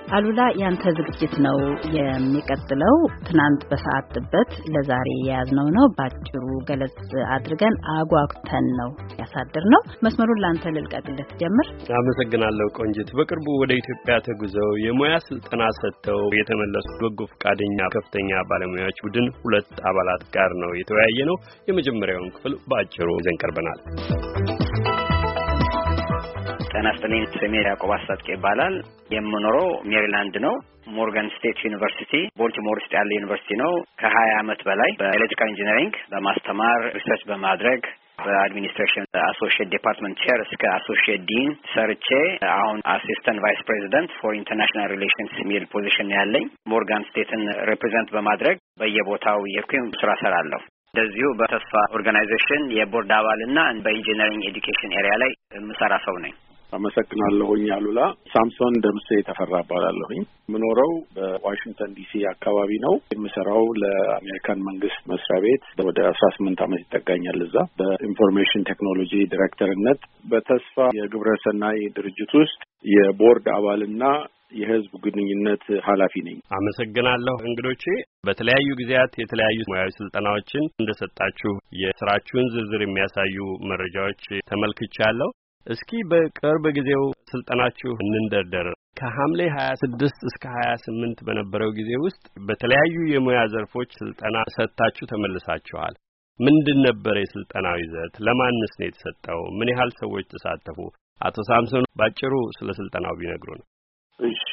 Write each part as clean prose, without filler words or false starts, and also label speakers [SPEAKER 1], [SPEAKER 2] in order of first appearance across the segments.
[SPEAKER 1] አሉላ ያንተ ዝግጅት ነው የሚቀጥለው። ትናንት በሰዓት ጥበት ለዛሬ የያዝነው ነው። ባጭሩ ገለጽ አድርገን አጓግተን ነው ያሳደርነው። መስመሩን ላንተ ልልቀቅልህ ጀምር።
[SPEAKER 2] አመሰግናለሁ ቆንጂት። በቅርቡ ወደ ኢትዮጵያ ተጉዘው የሙያ ስልጠና ሰጥተው የተመለሱ በጎ ፈቃደኛ ከፍተኛ ባለሙያዎች ቡድን 2 አባላት ጋር ነው የተወያየነው። የመጀመሪያውን ክፍል ባጭሩ ይዘን ቀርበናል።
[SPEAKER 3] ተናስተልኝ ስሜ ያዕቆብ አስታጥቄ ይባላል። የምኖረው ሜሪላንድ ነው። ሞርጋን ስቴት ዩኒቨርሲቲ ቦልቲሞር ውስጥ ያለ ዩኒቨርሲቲ ነው። ከ20 ዓመት በላይ በኤሌክትሪካል ኢንጂነሪንግ በማስተማር ሪሰርች በማድረግ በአድሚኒስትሬሽን አሶሺየት ዲፓርትመንት ቼር እስከ አሶሺየት ዲን ሰርቼ አሁን አሲስታንት ቫይስ ፕሬዚደንት ፎር ኢንተርናሽናል ሪሌሽንስ ሚል ፖዚሽን ያለኝ ሞርጋን ስቴትን ሪፕሬዘንት በማድረግ በየቦታው የኩኝ ስራ ሰራለሁ። እንደዚሁ በተስፋ ኦርጋናይዜሽን የቦርድ አባልና በኢንጂነሪንግ ኤዱኬሽን ኤሪያ ላይ የምሰራ ሰው ነኝ።
[SPEAKER 4] አመሰግናለሁኝ አሉላ። ሳምሶን ደምሴ ተፈራ እባላለሁኝ። የምኖረው በዋሽንግተን ዲሲ አካባቢ ነው። የምሰራው ለአሜሪካን መንግስት መስሪያ ቤት ወደ 18 ዓመት ይጠጋኛል። እዛ በኢንፎርሜሽን ቴክኖሎጂ ዲሬክተርነት በተስፋ የግብረሰናይ ድርጅት ውስጥ የቦርድ አባልና የህዝብ ግንኙነት ኃላፊ ነኝ።
[SPEAKER 2] አመሰግናለሁ። እንግዶቼ በተለያዩ ጊዜያት የተለያዩ ሙያዊ ስልጠናዎችን እንደሰጣችሁ የስራችሁን ዝርዝር የሚያሳዩ መረጃዎች ተመልክቻለሁ። እስኪ በቅርብ ጊዜው ስልጠናችሁ እንንደርደር። ከሐምሌ 26 እስከ 28 በነበረው ጊዜ ውስጥ በተለያዩ የሙያ ዘርፎች ስልጠና ሰጥታችሁ ተመልሳችኋል። ምንድን ነበር የስልጠናው ይዘት? ለማንስ ነው የተሰጠው? ምን ያህል ሰዎች ተሳተፉ? አቶ ሳምሶን ባጭሩ ስለ ስልጠናው ቢነግሩን።
[SPEAKER 4] እሺ፣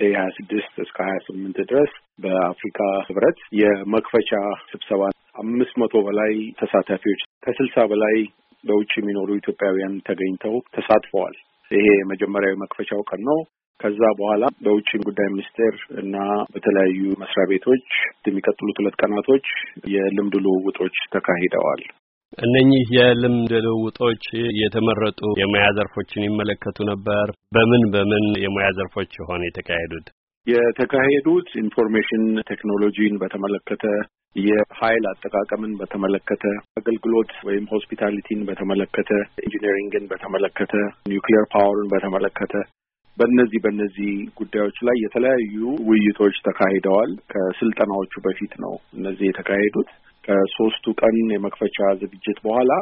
[SPEAKER 4] ከ26 እስከ 28 ድረስ በአፍሪካ ህብረት የመክፈቻ ስብሰባ 500 በላይ ተሳታፊዎች ከ60 በላይ በውጭ የሚኖሩ ኢትዮጵያውያን ተገኝተው ተሳትፈዋል። ይሄ የመጀመሪያው መክፈቻው ቀን ነው። ከዛ በኋላ በውጭ ጉዳይ ሚኒስቴር እና በተለያዩ መስሪያ ቤቶች የሚቀጥሉት 2 ቀናቶች የልምድ ልውውጦች ተካሂደዋል።
[SPEAKER 2] እነኚህ የልምድ ልውውጦች የተመረጡ የሙያ ዘርፎችን ይመለከቱ ነበር። በምን የሙያ ዘርፎች ሆነ የተካሄዱት?
[SPEAKER 4] የተካሄዱት ኢንፎርሜሽን ቴክኖሎጂን በተመለከተ፣ የኃይል አጠቃቀምን በተመለከተ፣ አገልግሎት ወይም ሆስፒታሊቲን በተመለከተ፣ ኢንጂነሪንግን በተመለከተ፣ ኒውክሊየር ፓወርን በተመለከተ በእነዚህ ጉዳዮች ላይ የተለያዩ ውይይቶች ተካሂደዋል። ከስልጠናዎቹ በፊት ነው እነዚህ የተካሄዱት። ከ3ቱ ቀን የመክፈቻ ዝግጅት በኋላ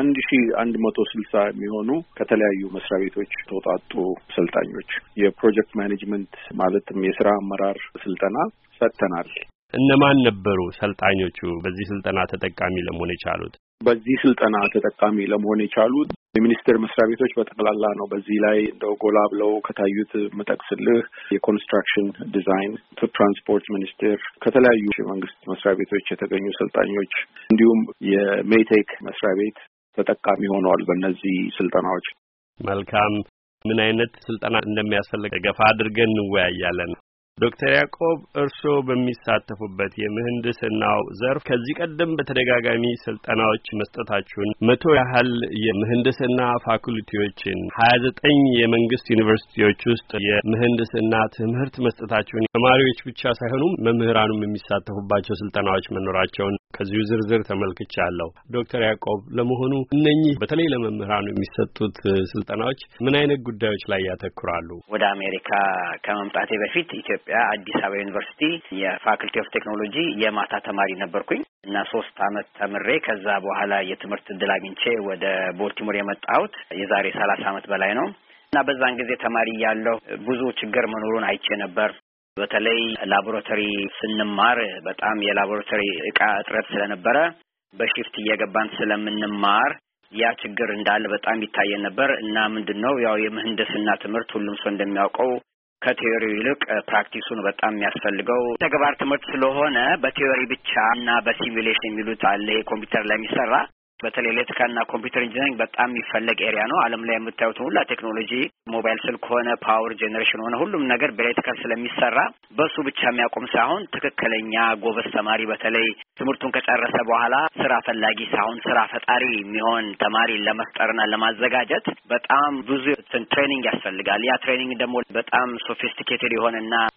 [SPEAKER 4] 1160 የሚሆኑ ከተለያዩ መስሪያ ቤቶች ተውጣጡ ሰልጣኞች የፕሮጀክት ማኔጅመንት ማለትም የሥራ አመራር ስልጠና ሰጥተናል።
[SPEAKER 2] እነማን ነበሩ ሰልጣኞቹ በዚህ ስልጠና ተጠቃሚ ለመሆን የቻሉት?
[SPEAKER 4] በዚህ ስልጠና ተጠቃሚ ለመሆን የቻሉት የሚኒስቴር መስሪያ ቤቶች በጠቅላላ ነው። በዚህ ላይ እንደው ጎላ ብለው ከታዩት መጠቅስልህ የኮንስትራክሽን ዲዛይን፣ ትራንስፖርት ሚኒስቴር፣ ከተለያዩ የመንግስት መስሪያ ቤቶች የተገኙ ሰልጣኞች እንዲሁም የሜቴክ መስሪያ ቤት ተጠቃሚ ሆነዋል በእነዚህ ስልጠናዎች።
[SPEAKER 2] መልካም። ምን አይነት ስልጠና እንደሚያስፈልግ ገፋ አድርገን እንወያያለን። ዶክተር ያዕቆብ እርስዎ በሚሳተፉበት የምህንድስናው ዘርፍ ከዚህ ቀደም በተደጋጋሚ ስልጠናዎች መስጠታችሁን 100 ያህል የምህንድስና ፋኩልቲዎችን 29 የመንግስት ዩኒቨርሲቲዎች ውስጥ የምህንድስና ትምህርት መስጠታችሁን ተማሪዎች ብቻ ሳይሆኑ መምህራኑም የሚሳተፉባቸው ስልጠናዎች መኖራቸውን ከዚሁ ዝርዝር ተመልክቻለሁ። ዶክተር ያዕቆብ ለመሆኑ እነኚህ በተለይ ለመምህራኑ የሚሰጡት ስልጠናዎች ምን አይነት ጉዳዮች ላይ ያተኩራሉ?
[SPEAKER 3] ወደ አሜሪካ ከመምጣቴ በፊት ኢትዮጵያ አዲስ አበባ ዩኒቨርሲቲ የፋኩልቲ ኦፍ ቴክኖሎጂ የማታ ተማሪ ነበርኩኝ እና 3 ዓመት ተምሬ ከዛ በኋላ የትምህርት ዕድል አግኝቼ ወደ ቦልቲሞር የመጣሁት የዛሬ 30 ዓመት በላይ ነው እና በዛን ጊዜ ተማሪ ያለው ብዙ ችግር መኖሩን አይቼ ነበር። በተለይ ላቦራቶሪ ስንማር በጣም የላቦራቶሪ ዕቃ እጥረት ስለነበረ በሺፍት እየገባን ስለምንማር ያ ችግር እንዳለ በጣም ይታየን ነበር እና ምንድነው ያው የምህንድስና ትምህርት ሁሉም ሰው እንደሚያውቀው ከቲዮሪው ይልቅ ፕራክቲሱን በጣም የሚያስፈልገው ተግባር ትምህርት ስለሆነ በቲዮሪ ብቻ እና በሲሙሌሽን የሚሉት አለ ኮምፒውተር ላይ የሚሰራ በተለይ ኤሌክትሪካልና ኮምፒውተር ኢንጂነሪንግ በጣም የሚፈለግ ኤሪያ ነው። ዓለም ላይ የምታዩት ሁሉ ቴክኖሎጂ ሞባይል ስልክ ሆነ ፓወር ጄነሬሽን ሆነ ሁሉም ነገር በኤሌክትሪካል ስለሚሰራ በሱ ብቻ የሚያቆም ሳይሆን ትክክለኛ ጎበዝ ተማሪ በተለይ ትምህርቱን ከጨረሰ በኋላ ስራ ፈላጊ ሳይሆን ስራ ፈጣሪ የሚሆን ተማሪ ለመፍጠርና ለማዘጋጀት በጣም ብዙ ትሬኒንግ ያስፈልጋል። ያ ትሬኒንግ ደግሞ በጣም ሶፊስቲኬትድ የሆነና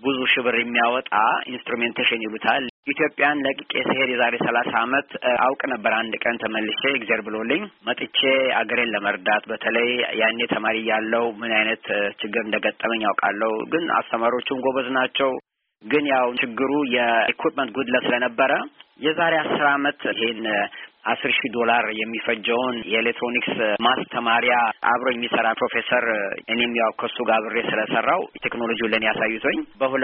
[SPEAKER 3] ብዙ ሽብር የሚያወጣ ኢንስትሩሜንቴሽን ይሉታል። ኢትዮጵያን ለቅቄ ስሄድ የዛሬ 30 ዓመት አውቅ ነበር። አንድ ቀን ተመልሼ እግዚአብሔር ብሎልኝ መጥቼ አገሬን ለመርዳት በተለይ ያኔ ተማሪ ያለው ምን አይነት ችግር እንደገጠመኝ ያውቃለሁ። ግን አስተማሪዎቹም ጎበዝ ናቸው። ግን ያው ችግሩ የኢኩዊፕመንት ጉድለት ስለነበረ የዛሬ 10 ዓመት ይሄን $10,000 የሚፈጀውን የኤሌክትሮኒክስ ማስተማሪያ አብሮ የሚሰራ ፕሮፌሰር እኔም ያው ከሱ ጋር አብሬ ስለሰራው ቴክኖሎጂውን ለኔ ያሳዩቶኝ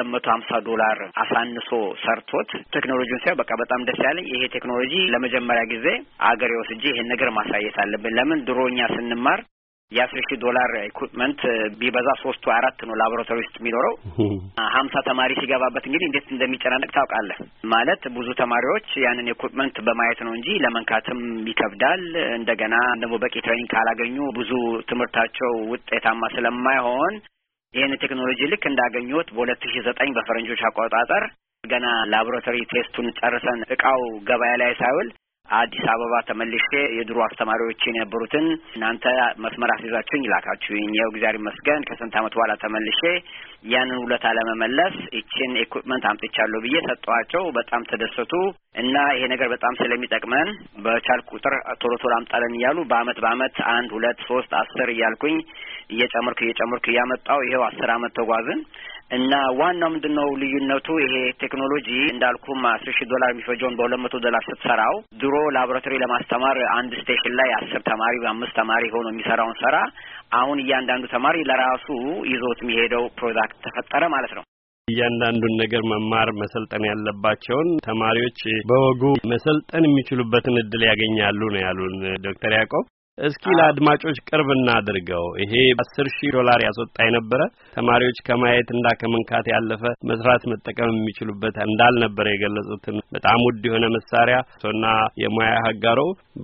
[SPEAKER 3] $250 አሳንሶ ሰርቶት ቴክኖሎጂውን ሳይ በቃ በጣም ደስ ያለኝ ይሄ ቴክኖሎጂ ለመጀመሪያ ጊዜ አገሬ ወስጄ ይሄን ነገር ማሳየት አለብን። ለምን ድሮኛ ስንማር $10,000 ኢኩዊፕመንት ቢበዛ 3 or 4 ነው ላቦራቶሪ ውስጥ የሚኖረው 50 ተማሪ ሲገባበት እንግዲህ እንዴት እንደሚጨናነቅ ታውቃለህ። ማለት ብዙ ተማሪዎች ያንን ኢኩዊፕመንት በማየት ነው እንጂ ለመንካትም ይከብዳል። እንደገና ደግሞ በቂ ትሬኒንግ ካላገኙ ብዙ ትምህርታቸው ውጤታማ ስለማይሆን ይሄን ቴክኖሎጂ ልክ እንዳገኙት በ2009 በፈረንጆች አቆጣጠር ገና ላቦራቶሪ ቴስቱን ጨርሰን እቃው ገበያ ላይ ሳይውል አዲስ አበባ ተመልሼ የድሮ አስተማሪዎችን የነበሩትን እናንተ መስመር አስይዛችሁኝ ይላካችሁኝ ያው እግዚአብሔር ይመስገን ከስንት ዓመት በኋላ ተመልሼ ያንን ውለታ ለመመለስ እቺን ኢኩዊፕመንት አምጥቻለሁ ብዬ ሰጠዋቸው። በጣም ተደሰቱ እና ይሄ ነገር በጣም ስለሚጠቅመን በቻል ቁጥር ቶሎ አምጣለን እያሉ በአመት 1 2 3 10 እያልኩኝ እየጨመርኩ ያመጣው ይሄው 10 ዓመት ተጓዝን። እና ዋናው ምንድነው ልዩነቱ ይሄ ቴክኖሎጂ እንዳልኩም $10,000 የሚፈጀውን $200 ስትሰራው ድሮ ላቦራቶሪ ለማስተማር አንድ ስቴሽን ላይ 10 ተማሪ ወይ 5 ተማሪ ሆኖ የሚሰራውን ሰራ አሁን እያንዳንዱ ተማሪ ለራሱ ይዞት የሚሄደው ፕሮዳክት ተፈጠረ ማለት ነው።
[SPEAKER 2] እያንዳንዱን ነገር መማር መሰልጠን ያለባቸውን ተማሪዎች በወጉ መሰልጠን የሚችሉበትን እድል ያገኛሉ ነው ያሉን ዶክተር ያዕቆብ። እስኪ ለአድማጮች ቅርብ እናድርገው። ይሄ $10,000 ያስወጣ የነበረ ተማሪዎች ከማየት እና ከመንካት ያለፈ መስራት መጠቀም የሚችሉበት እንዳልነበረ የገለጹትን በጣም ውድ የሆነ መሳሪያ ሶና የሙያ ሀጋሮ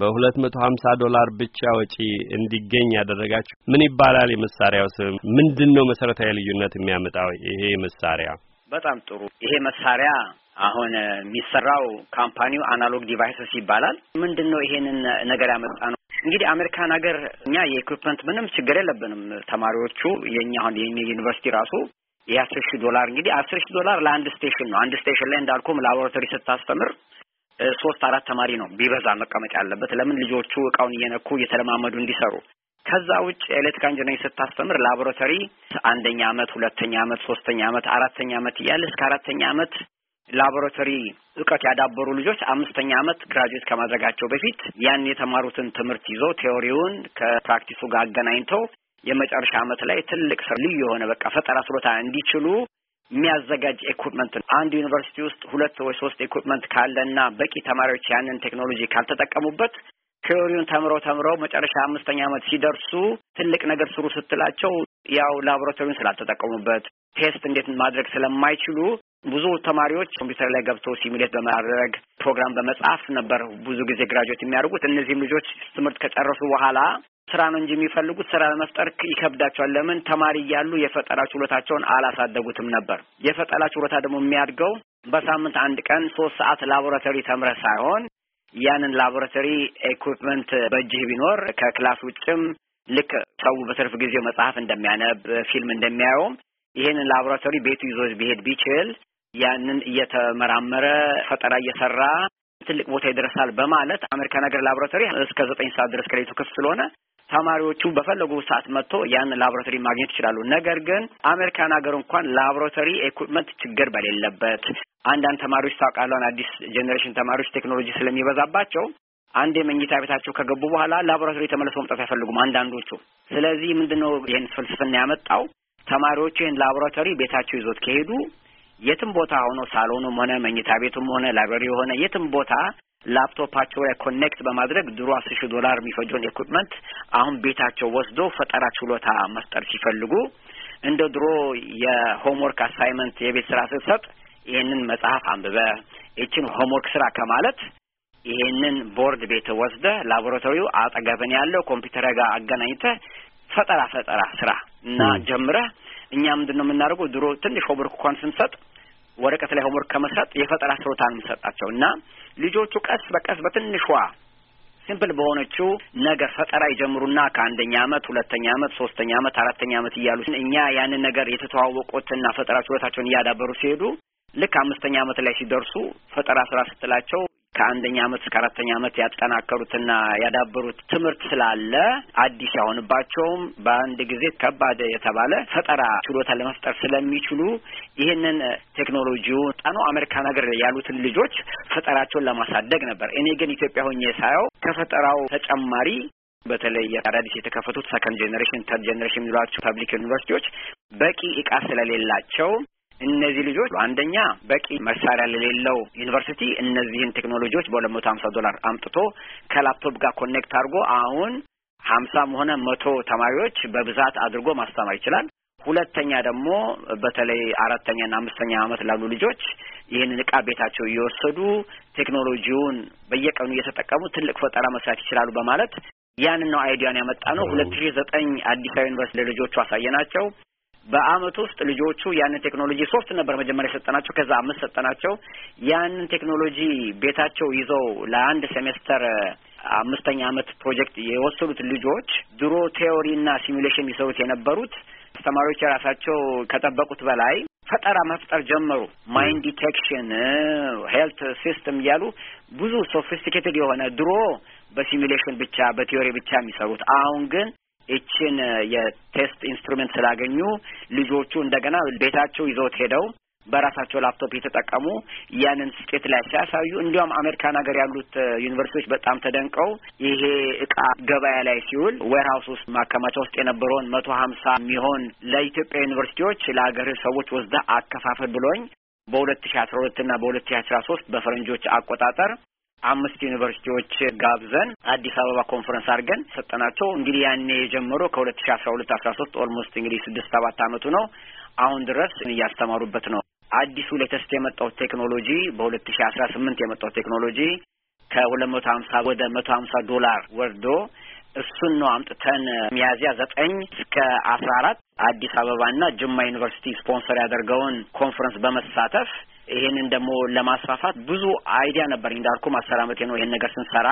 [SPEAKER 2] $250 ብቻ ወጪ እንዲገኝ ያደረጋችሁ ምን ይባላል? የመሳሪያው ስም ምንድነው? መሰረታዊ ልዩነት የሚያመጣው ይሄ መሳሪያ?
[SPEAKER 3] በጣም ጥሩ። ይሄ መሳሪያ አሁን የሚሰራው ካምፓኒው አናሎግ ዲቫይስስ ይባላል። ምንድነው ይሄንን ነገር ያመጣነው? እንግዲህ አሜሪካን ሀገር እኛ የኢኩዊፕመንት ምንም ችግር የለብንም። ተማሪዎቹ የኛ አሁን የዩኒቨርሲቲ ራሱ $10,000 እንግዲህ $10,000 ለአንድ ስቴሽን ነው። አንድ ስቴሽን ላይ እንዳልኩም ላቦራቶሪ ስታስተምር 3-4 ተማሪ ነው ቢበዛ መቀመጥ ያለበት። ለምን ልጆቹ እቃውን እየነኩ እየተለማመዱ እንዲሰሩ። ከዛ ውጭ ኤሌክትሪካል ኢንጂነሪንግ ስታስተምር ላቦራቶሪ 1ኛ ዓመት 2ኛ ዓመት 3ኛ ዓመት 4ኛ ዓመት እያለ እስከ 4ኛ ዓመት ላቦራቶሪ እውቀት ያዳበሩ ልጆች 5ኛ ዓመት ግራጁዌት ከማድረጋቸው በፊት ያን የተማሩትን ትምህርት ይዘው ቴዎሪውን ከፕራክቲሱ ጋር አገናኝተው የመጨረሻ ዓመት ላይ ትልቅ ልዩ የሆነ በቃ ፈጠራ ችሎታ እንዲችሉ የሚያዘጋጅ ኢኩዊፕመንት ነው። አንድ ዩኒቨርሲቲ ውስጥ 2 ወይ 3 ኢኩዊፕመንት ካለና በቂ ተማሪዎች ያንን ቴክኖሎጂ ካልተጠቀሙበት ቴዎሪውን ተምረው መጨረሻ 5ኛ ዓመት ሲደርሱ ትልቅ ነገር ስሩ ስትላቸው ያው ላቦራቶሪውን ስላልተጠቀሙበት ቴስት እንዴት ማድረግ ስለማይችሉ ብዙ ተማሪዎች ኮምፒውተር ላይ ገብተው ሲሙሌት በማድረግ ፕሮግራም በመጻፍ ነበር ብዙ ጊዜ ግራጁዌት የሚያደርጉት። እነዚህም ልጆች ትምህርት ከጨረሱ በኋላ ስራ ነው እንጂ የሚፈልጉት ስራ ለመፍጠር ይከብዳቸዋል። ለምን? ተማሪ እያሉ የፈጠራ ችሎታቸውን አላሳደጉትም ነበር። የፈጠራ ችሎታ ደግሞ የሚያድገው በሳምንት 1 ቀን 3 ሰዓት ላቦራቶሪ ተምረህ ሳይሆን ያንን ላቦራቶሪ ኢኩዊፕመንት በእጅህ ቢኖር ከክላስ ውጭም ልክ ሰው በትርፍ ጊዜው መጽሐፍ እንደሚያነብ ፊልም እንደሚያየው ይሄንን ላቦራቶሪ ቤቱ ይዞ ቢሄድ ቢችል ያንን እየተመራመረ ፈጠራ እየሰራ ትልቅ ቦታ ይደርሳል በማለት አሜሪካን ሀገር ላቦራቶሪ እስከ 9 ሰዓት ድረስ ከሌቱ ክፍት ስለሆነ ተማሪዎቹ በፈለጉ ሰዓት መጥቶ ያንን ላቦራቶሪ ማግኘት ይችላሉ። ነገር ግን አሜሪካን ሀገር እንኳን ላቦራቶሪ ኢኩዊፕመንት ችግር በሌለበት አንዳንድ ተማሪዎች ታውቃለህ አዲስ ጄኔሬሽን ተማሪዎች ቴክኖሎጂ ስለሚበዛባቸው አንድ የመኝታ ቤታቸው ከገቡ በኋላ ላቦራቶሪ ተመልሰው መምጣት አይፈልጉም አንዳንዶቹ። ስለዚህ ምንድነው ይሄን ፍልስፍና ያመጣው? ተማሪዎቹ ይሄን ላቦራቶሪ ቤታቸው ይዞት ከሄዱ የትም ቦታ ሆኖ ሳሎኑም ሆነ መኝታ ቤቱም ሆነ ላይብረሪ ሆነ የትም ቦታ ላፕቶፓቸው ላይ ኮኔክት በማድረግ ድሮ $10,000 የሚፈጀውን ኢኩዊፕመንት አሁን ቤታቸው ወስዶ ፈጠራ ችሎታ መፍጠር ሲፈልጉ እንደ ድሮ የሆምወርክ አሳይመንት የቤት ስራ ስትሰጥ ይሄንን መጽሐፍ አንብበ እቺን ሆምወርክ ስራ ከማለት ይሄንን ቦርድ ቤት ወስደ ላቦራቶሪው አጠገብን ያለው ኮምፒውተር ጋር አገናኝተ ፈጠራ ስራ እና ጀምረ እኛ ምንድነው የምናደርገው? ድሮ ትንሽ ሆምወርክ እንኳን ስንሰጥ ወረቀት ላይ ሆምወርክ ከመስጠት የፈጠራ ችሎታን እንሰጣቸውና ልጆቹ ቀስ በቀስ በትንሿ ሲምፕል በሆነችው ነገር ፈጠራ ይጀምሩና ከአንደኛ አመት ሁለተኛ አመት ሶስተኛ አመት አራተኛ አመት እያሉ እኛ ያንን ነገር የተተዋወቁትና ፈጠራ ችሎታቸውን እያዳበሩ ሲሄዱ ልክ አምስተኛ አመት ላይ ሲደርሱ ፈጠራ ስራ ስትላቸው ከአንደኛ አመት እስከ አራተኛ አመት ያጠናከሩትና ያዳበሩት ትምህርት ስላለ አዲስ ያሆንባቸውም በአንድ ጊዜ ከባድ የተባለ ፈጠራ ችሎታ ለመፍጠር ስለሚችሉ ይህንን ቴክኖሎጂውን ጣኑ አሜሪካን ሀገር ያሉትን ልጆች ፈጠራቸውን ለማሳደግ ነበር። እኔ ግን ኢትዮጵያ ሆኜ ሳየው ከፈጠራው ተጨማሪ በተለይ አዳዲስ የተከፈቱት ሰከንድ ጄኔሬሽን ተርድ ጄኔሬሽን የሚሏቸው ፐብሊክ ዩኒቨርሲቲዎች በቂ ዕቃ ስለሌላቸው እነዚህ ልጆች አንደኛ በቂ መሳሪያ ለሌለው ዩኒቨርሲቲ እነዚህን ቴክኖሎጂዎች $250 አምጥቶ ከላፕቶፕ ጋር ኮኔክት አድርጎ አሁን 50 ሆነ 100 ተማሪዎች በብዛት አድርጎ ማስተማር ይችላል። ሁለተኛ ደግሞ በተለይ አራተኛና አምስተኛ አመት ላሉ ልጆች ይህንን ዕቃ ቤታቸው እየወሰዱ ቴክኖሎጂውን በየቀኑ እየተጠቀሙ ትልቅ ፈጠራ መስራት ይችላሉ በማለት ያንን ነው አይዲያን ያመጣነው። 2009 አዲስ አበባ ዩኒቨርሲቲ ለልጆቹ አሳየናቸው። በአመት ውስጥ ልጆቹ ያንን ቴክኖሎጂ 3 ነበር መጀመሪያ ሰጠናቸው፣ ከዛ 5 ሰጠናቸው። ያንን ቴክኖሎጂ ቤታቸው ይዘው ለአንድ ሴሜስተር 5ኛ አመት ፕሮጀክት የወሰዱት ልጆች ድሮ ቲዮሪና ሲሙሌሽን ይሰሩት የነበሩት አስተማሪዎች ራሳቸው ከጠበቁት በላይ ፈጠራ መፍጠር ጀመሩ። ማይንድ ዲቴክሽን፣ ሄልት ሲስተም ያሉ ብዙ ሶፊስቲኬትድ የሆነ ድሮ በሲሙሌሽን ብቻ በቲዮሪ ብቻ የሚሰሩት አሁን ግን እቺን የቴስት ኢንስትሩመንት ስላገኙ ልጆቹ እንደገና ቤታቸው ይዘውት ሄደው በራሳቸው ላፕቶፕ የተጠቀሙ ያንን ስኬት ላይ ሲያሳዩ እንዲያውም አሜሪካን ሀገር ያሉት ዩኒቨርሲቲዎች በጣም ተደንቀው ይሄ ዕቃ ገበያ ላይ ሲውል ዌርሃውስ ውስጥ ማከማቻ ውስጥ የነበረውን 150 የሚሆን ለኢትዮጵያ ዩኒቨርሲቲዎች ለሀገር ሰዎች ወስዳ አከፋፈል ብሎኝ በ2012 እና በ2013 በፈረንጆች አቆጣጠር 5 ዩኒቨርሲቲዎች ጋብዘን አዲስ አበባ ኮንፈረንስ አድርገን ሰጠናቸው። እንግዲህ ያኔ የጀመሩ ከ2012-13 ኦልሞስት እንግዲህ 6-7 አመቱ ነው። አሁን ድረስ እያስተማሩበት ነው። አዲሱ ሌተስት የመጣው ቴክኖሎጂ በ2018 የመጣው ቴክኖሎጂ ከ250 ወደ $150 ወርዶ እሱን ነው አምጥተን ሚያዝያ 9 እስከ 14 አዲስ አበባና ጅማ ዩኒቨርሲቲ ስፖንሰር ያደርገውን ኮንፈረንስ በመሳተፍ ይሄንን ደግሞ ለማስፋፋት ብዙ አይዲያ ነበር። እንዳልኩ 10 አመቴ ነው ይሄን ነገር ስንሰራ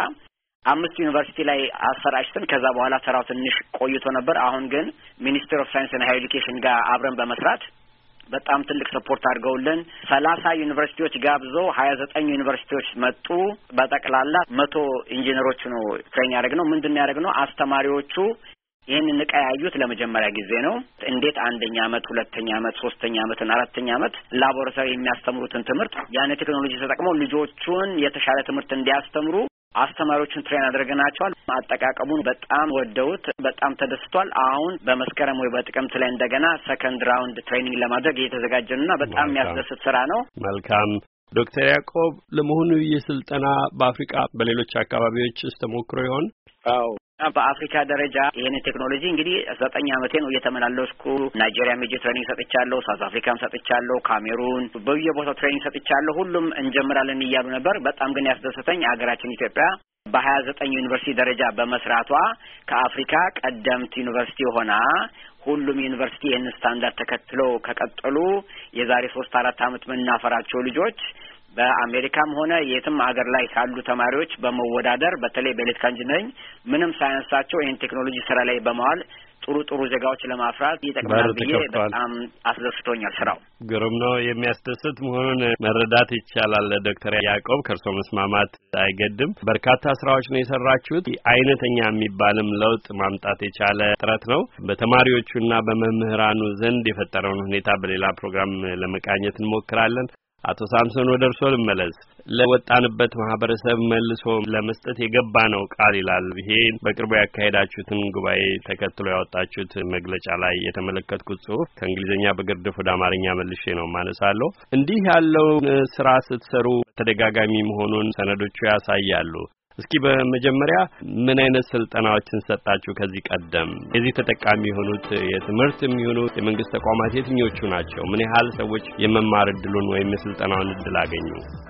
[SPEAKER 3] 5 ዩኒቨርሲቲ ላይ አሰራጭተን ከዛ በኋላ ተራው ትንሽ ቆይቶ ነበር። አሁን ግን ሚኒስትሪ ኦፍ ሳይንስ እና ሃየር ኤዱኬሽን ጋር አብረን በመስራት በጣም ትልቅ ሰፖርት አድርገውልን 30 ዩኒቨርሲቲዎች ጋብዘው 29 ዩኒቨርሲቲዎች መጡ። በጠቅላላ 100 ኢንጂነሮች ነው ትሬን ያደረግነው። ምንድነው ያደረግነው? አስተማሪዎቹ ይሄንን ዕቃ ያዩት ለመጀመሪያ ጊዜ ነው። እንዴት አንደኛ አመት ሁለተኛ አመት ሶስተኛ አመት እና አራተኛ አመት ላቦራቶሪ የሚያስተምሩትን ትምህርት ያን ቴክኖሎጂ ተጠቅመው ልጆቹን የተሻለ ትምህርት እንዲያስተምሩ አስተማሪዎችን ትሬን አድርገናቸዋል። አጠቃቀሙን በጣም ወደውት በጣም ተደስቷል። አሁን በመስከረም ወይ በጥቅምት ላይ እንደገና ሰከንድ ራውንድ ትሬኒንግ ለማድረግ እየተዘጋጀንና በጣም የሚያስደስት ስራ ነው።
[SPEAKER 2] መልካም ዶክተር ያዕቆብ ለመሆኑ የስልጠና በአፍሪካ በሌሎች አካባቢዎች ተሞክሮ ይሆን?
[SPEAKER 4] አዎ
[SPEAKER 3] በአፍሪካ ደረጃ ይሄን ቴክኖሎጂ እንግዲህ 9 አመቴ ነው እየተመላለስኩ ናይጄሪያ ሜጀር ትሬኒንግ ሰጥቻለሁ፣ ሳውዝ አፍሪካም ሰጥቻለሁ፣ ካሜሩን በየቦታው ትሬኒንግ ሰጥቻለሁ። ሁሉም እንጀምራለን እያሉ ነበር። በጣም ግን ያስደሰተኝ ሀገራችን ኢትዮጵያ በ29 ዩኒቨርሲቲ ደረጃ በመስራቷ ከአፍሪካ ቀደምት ዩኒቨርሲቲ ሆና ሁሉም ዩኒቨርሲቲ ይህን ስታንዳርድ ተከትለው ከቀጠሉ የዛሬ 3-4 አመት ምናፈራቸው ልጆች በአሜሪካም ሆነ የትም ሀገር ላይ ካሉ ተማሪዎች በመወዳደር በተለይ በኤሌክትሪካል ኢንጂነሪንግ ምንም ሳይንሳቸው ይሄን ቴክኖሎጂ ስራ ላይ በመዋል ጥሩ ዜጋዎች ለማፍራት ይጠቅማል ብዬ በጣም አስደስቶኛል። ስራው
[SPEAKER 2] ግሩም ነው። የሚያስደስት መሆኑን መረዳት ይቻላል። ዶክተር ያዕቆብ ከርሶ መስማማት አይገድም። በርካታ ስራዎች ነው የሰራችሁት። አይነተኛ የሚባልም ለውጥ ማምጣት የቻለ ጥረት ነው። በተማሪዎቹና በመምህራኑ ዘንድ የፈጠረውን ሁኔታ በሌላ ፕሮግራም ለመቃኘት እንሞክራለን። አቶ ሳምሶን ወደ እርሶ ልመለስ። ለወጣንበት ማህበረሰብ መልሶ ለመስጠት የገባ ነው ቃል ይላል። ይሄ በቅርቡ ያካሄዳችሁትን ጉባኤ ተከትሎ ያወጣችሁት መግለጫ ላይ የተመለከትኩት ጽሁፍ ከእንግሊዝኛ በግርድፍ ወደ አማርኛ መልሼ ነው ማነሳለሁ። እንዲህ ያለው ስራ ስትሰሩ ተደጋጋሚ መሆኑን ሰነዶቹ ያሳያሉ። እስኪ በመጀመሪያ ምን አይነት ስልጠናዎችን ሰጣችሁ ከዚህ ቀደም? የዚህ ተጠቃሚ የሆኑት የትምህርት የሚሆኑ የመንግስት ተቋማት የትኞቹ ናቸው? ምን ያህል ሰዎች የመማር እድሉን ወይም የስልጠናውን እድል አገኙ?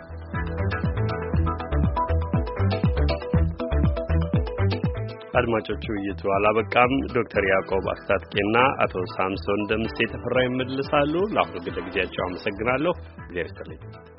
[SPEAKER 2] አድማጮቹ ውይይቱ አላበቃም። ዶክተር ያዕቆብ አስታጥቄና አቶ ሳምሶን ደምሴ ተፈራ ይመልሳሉ። ለአሁኑ ጊዜያቸው አመሰግናለሁ። እግዚአብሔር ይስጥልኝ።